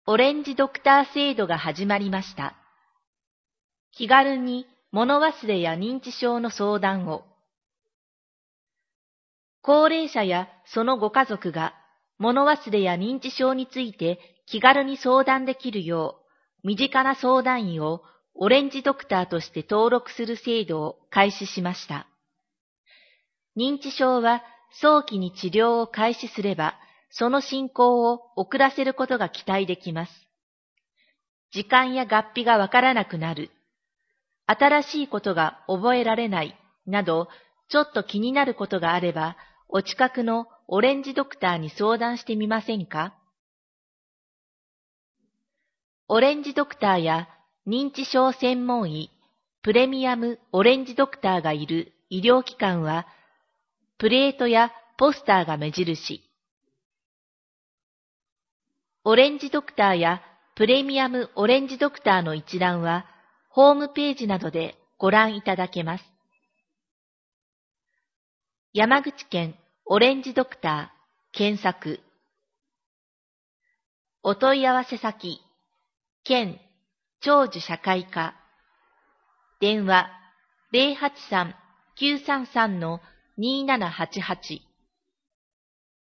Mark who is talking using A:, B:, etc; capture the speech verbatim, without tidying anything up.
A: オレンジドクター制度が始まりました。気軽に物忘れや認知症の相談を。高齢者やそのご家族が物忘れや認知症について気軽に相談できるよう、身近な相談員をオレンジドクターとして登録する制度を開始しました。認知症は早期に治療を開始すれば、その進行を遅らせることが期待できます。時間や合併がわからなくなる、新しいことが覚えられないなど、ちょっと気になることがあれば、お近くのオレンジドクターに相談してみませんか？オレンジドクターや認知症専門医、プレミアムオレンジドクターがいる医療機関は、プレートやポスターが目印。オレンジドクターやプレミアムオレンジドクターの一覧は、ホームページなどでご覧いただけます。山口県オレンジドクター検索。お問い合わせ先、県長寿社会課。電話 ゼロはちさん きゅうさんさん にーななはちはち